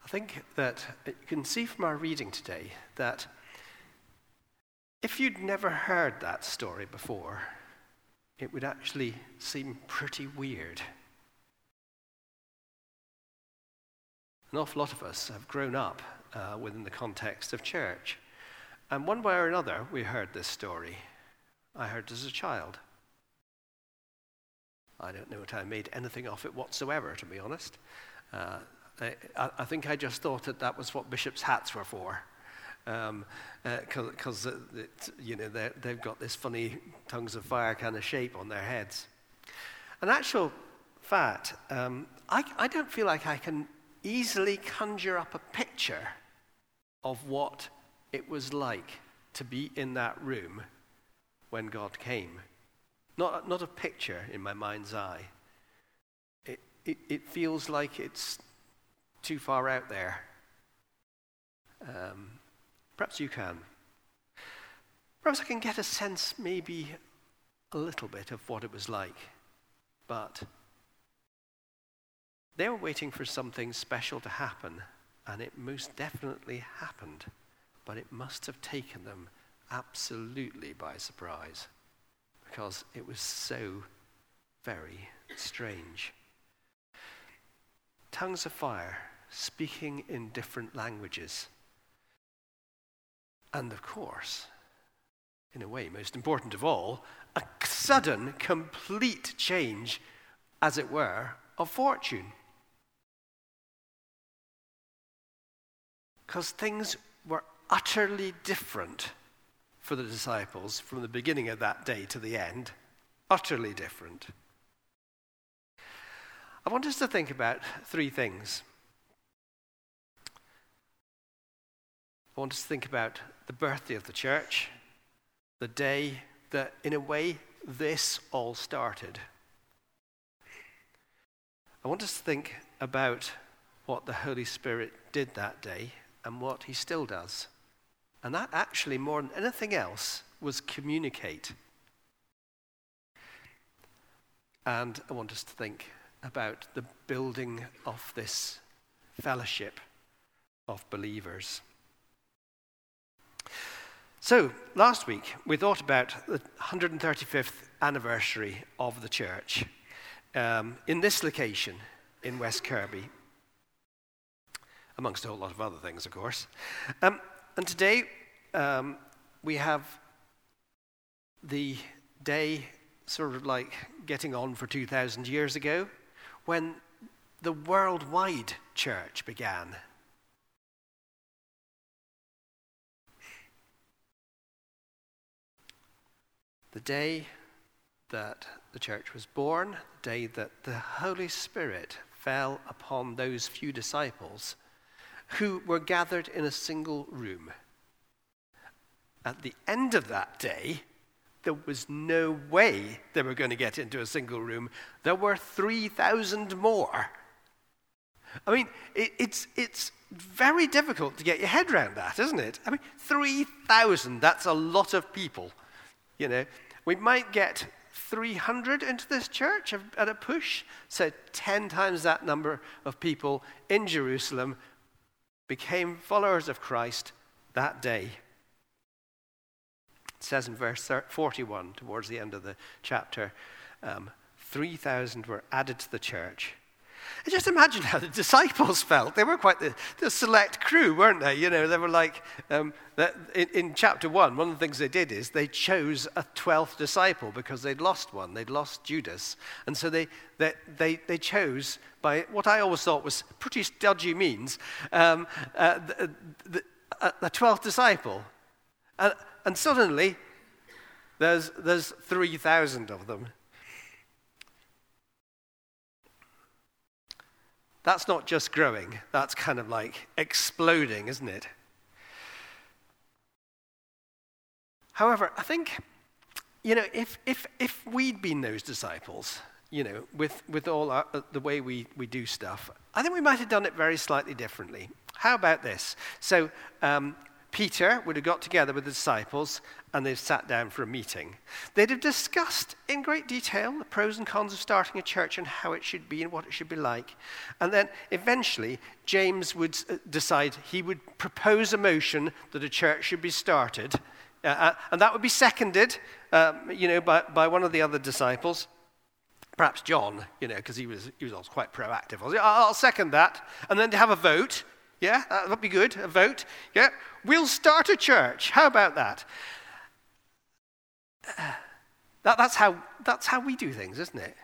think that you can see from our reading today that if you'd never heard that story before, it would actually seem pretty weird. An awful lot of us have grown up within the context of church. And one way or another, we heard this story. I heard it as a child. I don't know what I made anything of it whatsoever, to be honest. I think I just thought that was what bishops' hats were for. Because they've got this funny tongues of fire kind of shape on their heads. In actual fact, I don't feel like I can easily conjure up a picture of what it was like to be in that room when God came. Not a picture in my mind's eye. It feels like it's too far out there. Perhaps you can. Perhaps I can get a sense, maybe a little bit, of what it was like. But they were waiting for something special to happen, and it most definitely happened. But it must have taken them absolutely by surprise, because it was so very strange. Tongues of fire, speaking in different languages. And of course, in a way, most important of all, a sudden, complete change, as it were, of fortune. Because things were utterly different for the disciples from the beginning of that day to the end. Utterly different. I want us to think about three things. I want us to think about the birthday of the church, the day that, in a way, this all started. I want us to think about what the Holy Spirit did that day and what he still does. And that actually, more than anything else, was communicate. And I want us to think about the building of this fellowship of believers. So, last week, we thought about the 135th anniversary of the church in this location in West Kirby, amongst a whole lot of other things, of course. And today, we have the day sort of like getting on for 2,000 years ago, when the worldwide church began. The day that the church was born, the day that the Holy Spirit fell upon those few disciples who were gathered in a single room. At the end of that day, there was no way they were going to get into a single room. There were 3,000 more. I mean, it's very difficult to get your head around that, isn't it? I mean, 3,000, that's a lot of people. You know, we might get 300 into this church at a push, so 10 times that number of people in Jerusalem became followers of Christ that day. It says in verse 41, towards the end of the chapter, 3,000 were added to the church. And just imagine how the disciples felt. They were quite the select crew, weren't they? You know, they were like, in chapter 1, one of the things they did is they chose a 12th disciple because they'd lost one. They'd lost Judas. And so they chose, by what I always thought was pretty stodgy means, the 12th disciple. And suddenly, there's 3,000 of them. That's not just growing, that's kind of like exploding, isn't it? However, I think, you know, if we'd been those disciples, you know, with all the way we do stuff, I think we might have done it very slightly differently. How about this? So, Peter would have got together with the disciples and they've sat down for a meeting. They'd have discussed in great detail the pros and cons of starting a church and how it should be and what it should be like. And then eventually James would decide he would propose a motion that a church should be started. And that would be seconded by one of the other disciples. Perhaps John, because he was also quite proactive. I'll second that. And then to have a vote. Yeah, that would be good, a vote. Yeah, we'll start a church. How about that? That's how we do things, isn't it?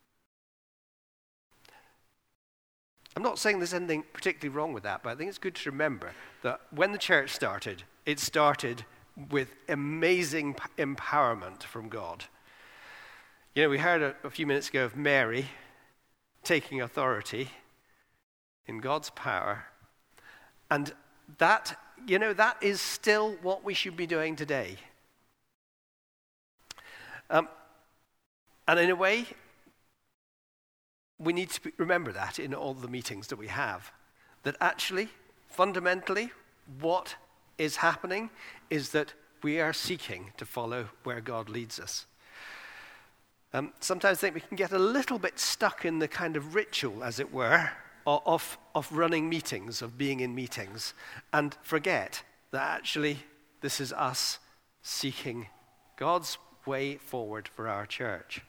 I'm not saying there's anything particularly wrong with that, but I think it's good to remember that when the church started, it started with amazing empowerment from God. We heard a few minutes ago of Mary taking authority in God's power. And that is still what we should be doing today. And in a way, we need to remember that in all the meetings that we have. That actually, fundamentally, what is happening is that we are seeking to follow where God leads us. Sometimes I think we can get a little bit stuck in the kind of ritual, as it were, of running meetings, of being in meetings, and forget that actually this is us seeking God's way forward for our church.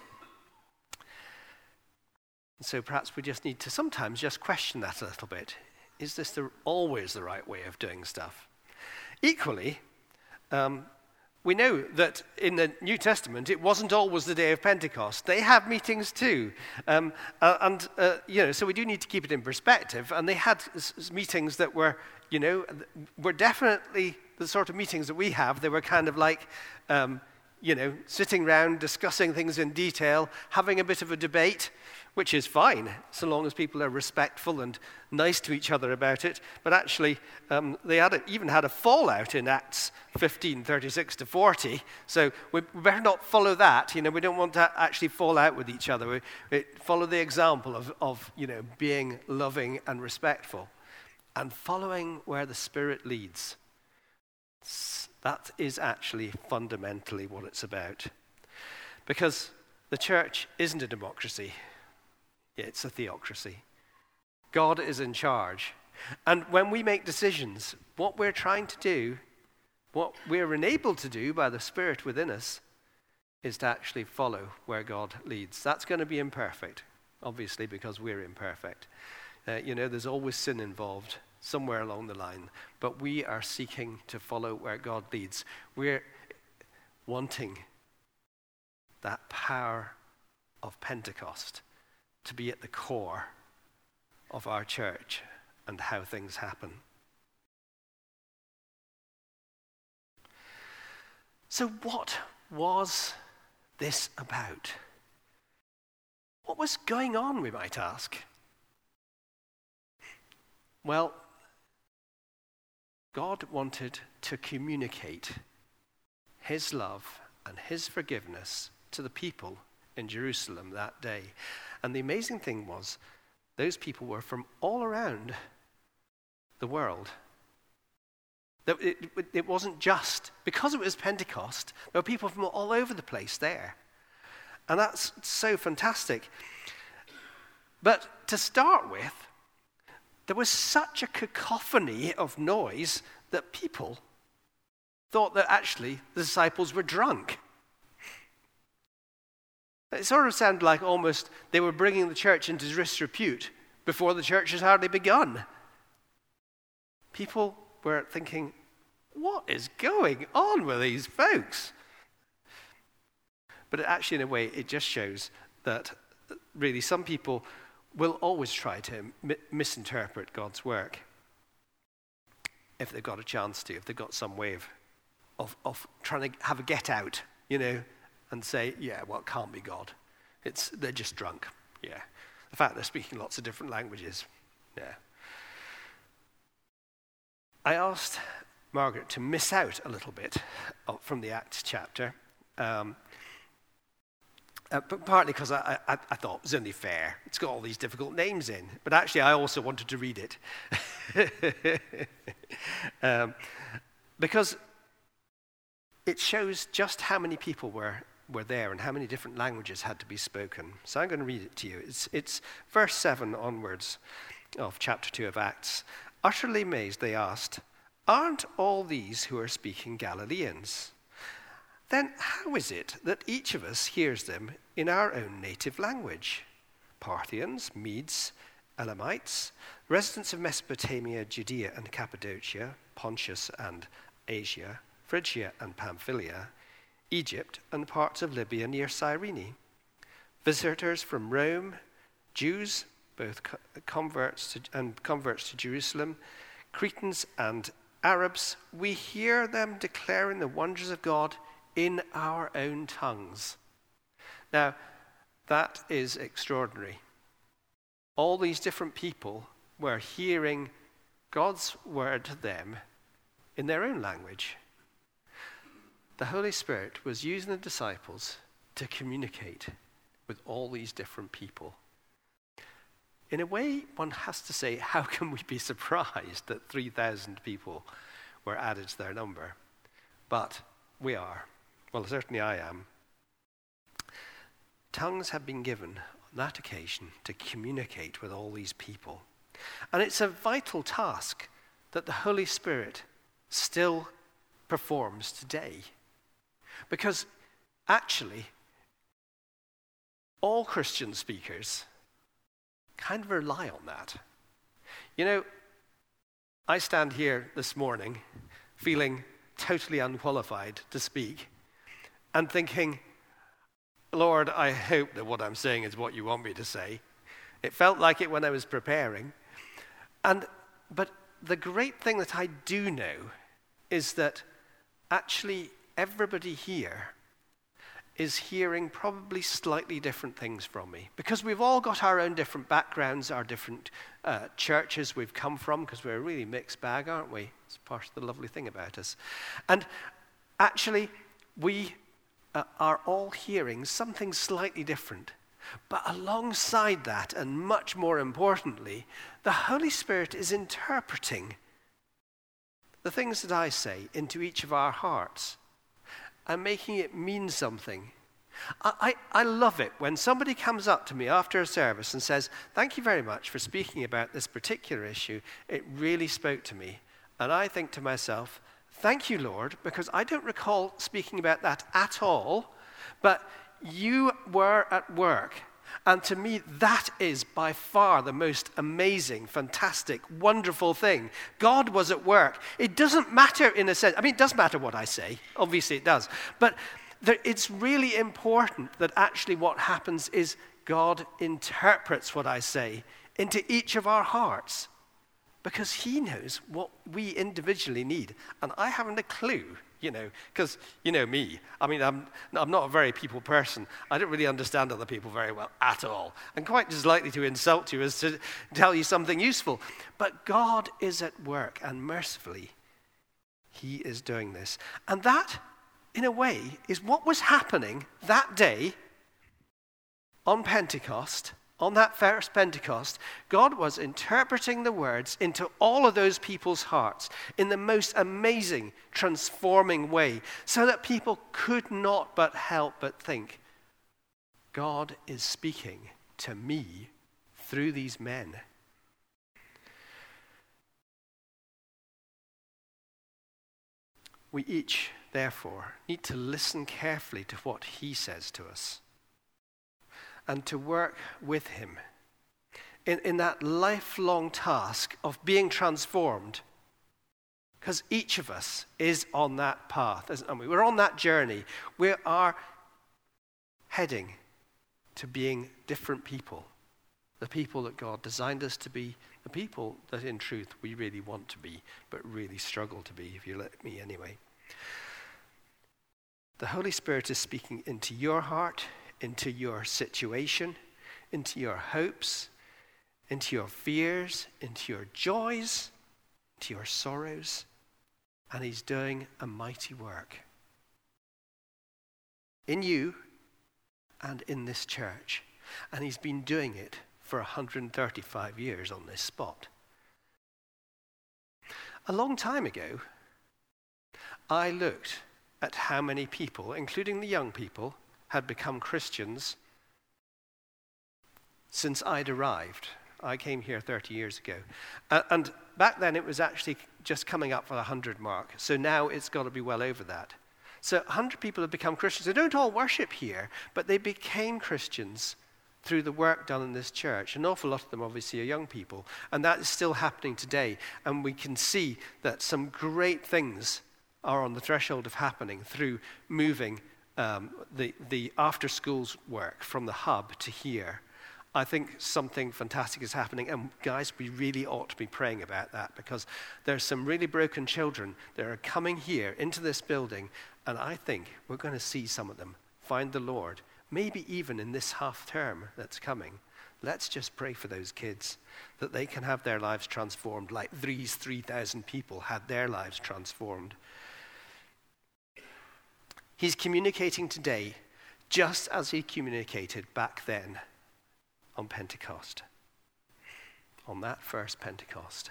And so perhaps we just need to sometimes just question that a little bit. Is this always the right way of doing stuff? Equally, we know that in the New Testament, it wasn't always the day of Pentecost. They have meetings too. So we do need to keep it in perspective. And they had meetings that were definitely the sort of meetings that we have. They were kind of like, sitting around, discussing things in detail, having a bit of a debate, which is fine, so long as people are respectful and nice to each other about it. But actually, they even had a fallout in Acts 15, 36 to 40. So we better not follow that. We don't want to actually fall out with each other. We follow the example of being loving and respectful and following where the Spirit leads. That is actually fundamentally what it's about. Because the church isn't a democracy. It's a theocracy. God is in charge. And when we make decisions, what we're trying to do, what we're enabled to do by the Spirit within us, is to actually follow where God leads. That's going to be imperfect, obviously, because we're imperfect. There's always sin involved somewhere along the line. But we are seeking to follow where God leads. We're wanting that power of Pentecost to be at the core of our church and how things happen. So what was this about? What was going on, we might ask? Well, God wanted to communicate his love and his forgiveness to the people in Jerusalem that day. And the amazing thing was, those people were from all around the world. It wasn't just, because it was Pentecost, there were people from all over the place there. And that's so fantastic. But to start with, there was such a cacophony of noise that people thought that actually the disciples were drunk. It sort of sounded like almost they were bringing the church into disrepute before the church had hardly begun. People were thinking, what is going on with these folks? But actually, in a way, it just shows that really some people will always try to misinterpret God's work if they've got a chance to, if they've got some way of trying to have a get out, and say, yeah, well, it can't be God. They're just drunk. Yeah. The fact they're speaking lots of different languages. Yeah. I asked Margaret to miss out a little bit from the Acts chapter, but partly because I thought it was only fair. It's got all these difficult names in. But actually, I also wanted to read it. Because it shows just how many people were there and how many different languages had to be spoken. So I'm going to read it to you. It's verse 7 onwards of chapter 2 of Acts. Utterly amazed, they asked, "Aren't all these who are speaking Galileans? Then how is it that each of us hears them in our own native language? Parthians, Medes, Elamites, residents of Mesopotamia, Judea and Cappadocia, Pontus and Asia, Phrygia and Pamphylia, Egypt and parts of Libya near Cyrene, visitors from Rome, Jews, both converts to Jerusalem, Cretans and Arabs, we hear them declaring the wonders of God in our own tongues." Now, that is extraordinary. All these different people were hearing God's word to them in their own language. The Holy Spirit was using the disciples to communicate with all these different people. In a way, one has to say, how can we be surprised that 3,000 people were added to their number? But we are. Well, certainly I am. Tongues have been given on that occasion to communicate with all these people. And it's a vital task that the Holy Spirit still performs today. Because actually, all Christian speakers kind of rely on that. You know, I stand here this morning feeling totally unqualified to speak and thinking, Lord, I hope that what I'm saying is what you want me to say. It felt like it when I was preparing. But the great thing that I do know is that actually everybody here is hearing probably slightly different things from me, because we've all got our own different backgrounds, our different churches we've come from, because we're a really mixed bag, aren't we? It's part of the lovely thing about us. And actually, we are all hearing something slightly different. But alongside that, and much more importantly, the Holy Spirit is interpreting the things that I say into each of our hearts and making it mean something. I love it when somebody comes up to me after a service and says, "Thank you very much for speaking about this particular issue. It really spoke to me." And I think to myself, thank you, Lord, because I don't recall speaking about that at all, but you were at work. And to me, that is by far the most amazing, fantastic, wonderful thing. God was at work. It doesn't matter in a sense. I mean, it does matter what I say. Obviously it does. But it's really important that actually what happens is God interprets what I say into each of our hearts, because he knows what we individually need. And I haven't a clue, because you know me. I mean, I'm not a very people person. I don't really understand other people very well at all. I'm quite as likely to insult you as to tell you something useful. But God is at work, and mercifully, he is doing this. And that, in a way, is what was happening that day on Pentecost. On that first Pentecost, God was interpreting the words into all of those people's hearts in the most amazing, transforming way, so that people could not but help but think, God is speaking to me through these men. We each, therefore, need to listen carefully to what he says to us, and to work with him in that lifelong task of being transformed. Because each of us is on that path, isn't we? We're on that journey. We are heading to being different people. The people that God designed us to be, the people that in truth we really want to be, but really struggle to be, if you let me anyway. The Holy Spirit is speaking into your heart, into your situation, into your hopes, into your fears, into your joys, into your sorrows, and he's doing a mighty work in you and in this church. And he's been doing it for 135 years on this spot. A long time ago, I looked at how many people, including the young people, had become Christians since I'd arrived. I came here 30 years ago. And back then it was actually just coming up for the 100 mark. So now it's got to be well over that. So 100 people have become Christians. They don't all worship here, but they became Christians through the work done in this church. An awful lot of them obviously are young people. And that is still happening today. And we can see that some great things are on the threshold of happening through moving the after schools work from the hub to here. I think something fantastic is happening, and guys, we really ought to be praying about that, because there's some really broken children that are coming here into this building, and I think we're going to see some of them find the Lord, maybe even in this half term that's coming. Let's just pray for those kids, that they can have their lives transformed like these 3,000 people had their lives transformed. He's communicating today just as he communicated back then on Pentecost, on that first Pentecost.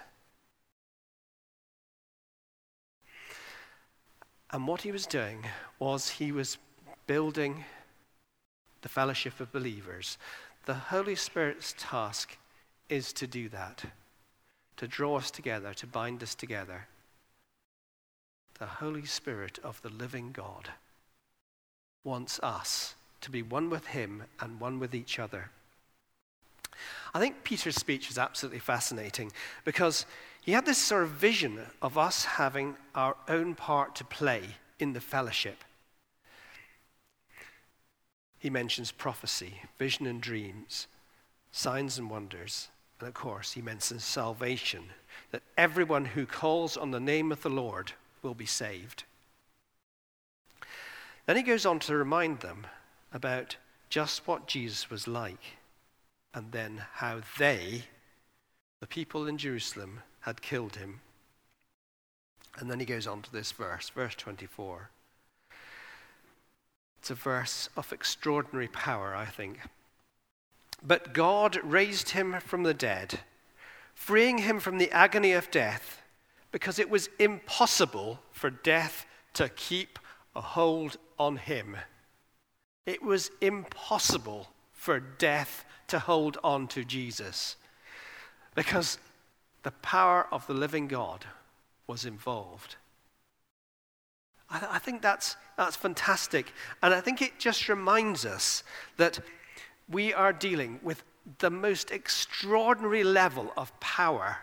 And what he was doing was he was building the fellowship of believers. The Holy Spirit's task is to do that, to draw us together, to bind us together. The Holy Spirit of the living God wants us to be one with him and one with each other. I think Peter's speech is absolutely fascinating, because he had this sort of vision of us having our own part to play in the fellowship. He mentions prophecy, vision and dreams, signs and wonders, and of course he mentions salvation, that everyone who calls on the name of the Lord will be saved. Then he goes on to remind them about just what Jesus was like, and then how they, the people in Jerusalem, had killed him. And then he goes on to this verse 24. It's a verse of extraordinary power, I think. But God raised him from the dead, freeing him from the agony of death, because it was impossible for death to keep a hold on him. It was impossible for death to hold on to Jesus, because the power of the living God was involved. I think that's fantastic, and I think it just reminds us that we are dealing with the most extraordinary level of power.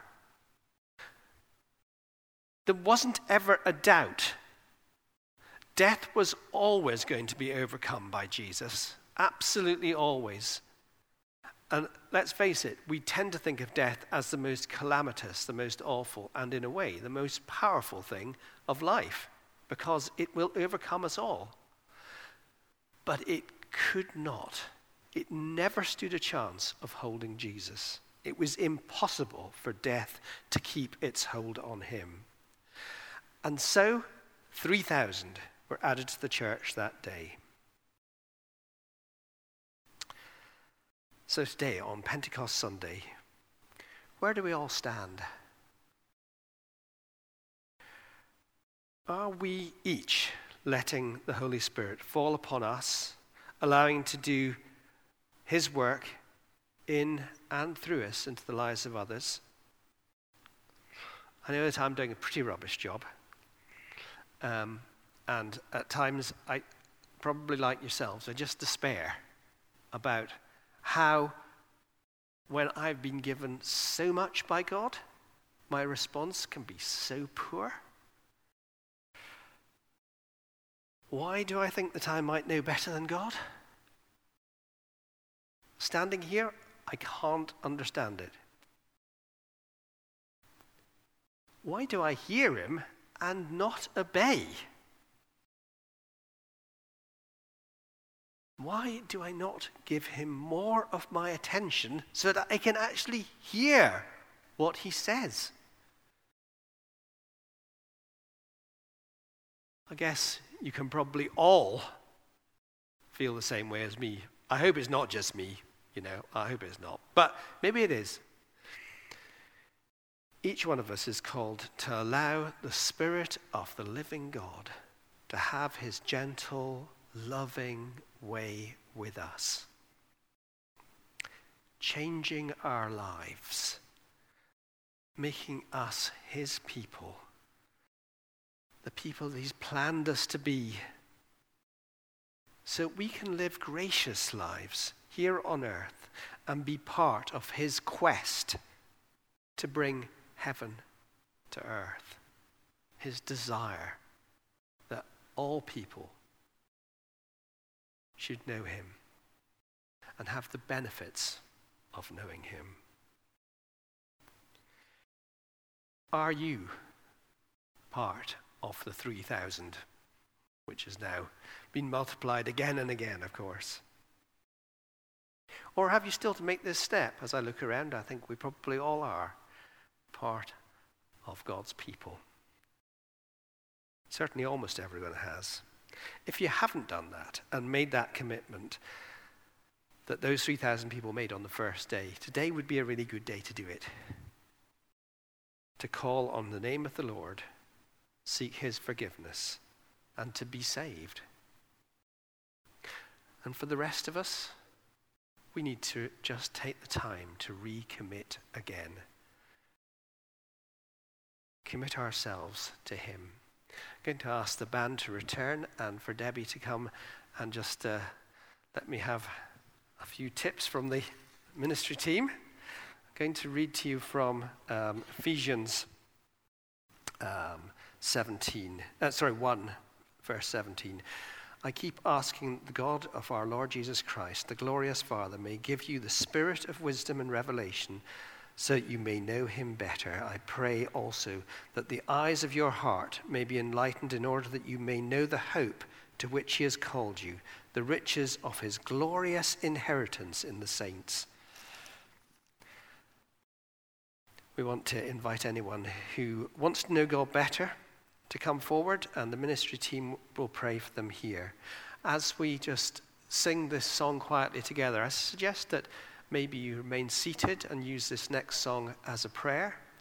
There wasn't ever a doubt. Death was always going to be overcome by Jesus, absolutely always. And let's face it, we tend to think of death as the most calamitous, the most awful, and in a way, the most powerful thing of life, because it will overcome us all. But it could not. It never stood a chance of holding Jesus. It was impossible for death to keep its hold on him. And so, 3,000 were added to the church that day. So today, on Pentecost Sunday, where do we all stand? Are we each letting the Holy Spirit fall upon us, allowing to do his work in and through us into the lives of others? I know that I'm doing a pretty rubbish job. And at times, I probably like yourselves, I just despair about how, when I've been given so much by God, my response can be so poor. Why do I think that I might know better than God? Standing here, I can't understand it. Why do I hear him and not obey? Why do I not give him more of my attention so that I can actually hear what he says? I guess you can probably all feel the same way as me. I hope it's not just me, I hope it's not. But maybe it is. each one of us is called to allow the Spirit of the living God to have his gentle, loving way with us, changing our lives, making us his people, the people that he's planned us to be, so we can live gracious lives here on earth and be part of his quest to bring heaven to earth, his desire that all people should know him and have the benefits of knowing him. Are you part of the 3,000, which has now been multiplied again and again, of course? Or have you still to make this step? As I look around, I think we probably all are part of God's people. Certainly almost everyone has. If you haven't done that and made that commitment that those 3,000 people made on the first day, today would be a really good day to do it. To call on the name of the Lord, seek his forgiveness, and to be saved. And for the rest of us, we need to just take the time to recommit again. Commit ourselves to him. I'm going to ask the band to return and for Debbie to come and just let me have a few tips from the ministry team. I'm going to read to you from Ephesians 1, verse 17. I keep asking the God of our Lord Jesus Christ, the glorious Father, may give you the spirit of wisdom and revelation so that you may know him better. I pray also that the eyes of your heart may be enlightened in order that you may know the hope to which he has called you, the riches of his glorious inheritance in the saints. We want to invite anyone who wants to know God better to come forward, and the ministry team will pray for them here. As we just sing this song quietly together, I suggest that maybe you remain seated and use this next song as a prayer.